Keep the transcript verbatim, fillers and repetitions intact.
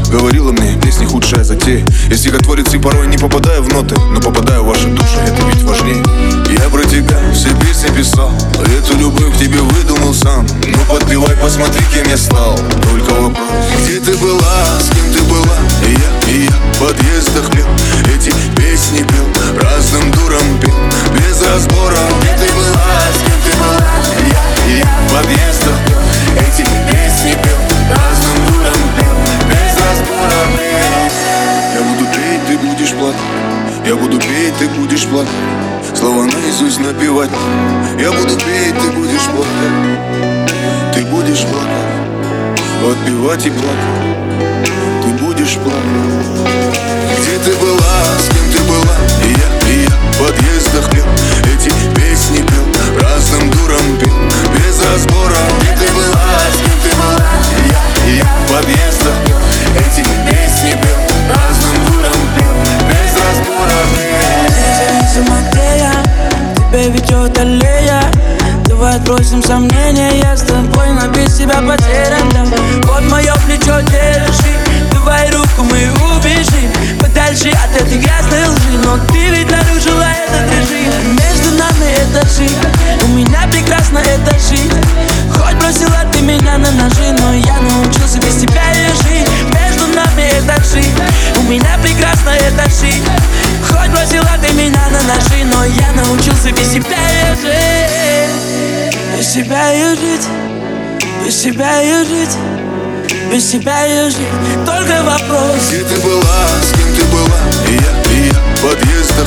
говорила мне, песни худшая затея. Я стихотворец и порой не попадаю в ноты, но попадаю в ваши души, это ведь важнее. Я про тебя все песни писал, эту любовь к тебе выдумал сам. Ну подпевай, посмотри, кем я стал. Только вопрос, где ты была, с кем ты была? И я, и я в подъездах пел, эти песни пел, разным дурам пел, без разбора. Где ты была, с кем ты была? И я, и я в подъездах пел, эти песни пел, разным дурам пел, без разбора. Я буду петь, ты будешь плакать. Я буду петь, ты будешь плакать. Слова наизусть напевать. Я буду петь, ты будешь плакать. Ты будешь плакать, подпевать и плакать. Ты будешь плакать. Где ты была, с кем ты была? И я, и я в подъездах пел, эти песни пел, разным дурам пел, без разбора. Где ты была, с кем ты была? И я, и я в подъездах пел, эти песни пел, разным дурам пел, без разбора. Независимо где я, тебя ведет аллея. Давай отбросим сомнения, я с тобой, но без тебя потерян, да. Вот мое плечо держи, давай руку мы убежим подальше от этой грязной лжи. Но ты ведь нарушила этот режим. Между нами этажи, у меня прекрасно это жить. Хоть бросила ты меня на ножи, но я научился без тебя и жить. Между нами этажи, у меня прекрасно это жить. Хоть бросила ты меня на ножи, но я научился без тебя и жить. Без тебя и жить, без тебя и жить, без тебя и жить. Только вопрос, где ты была, с кем ты была? И я, и я в подъездах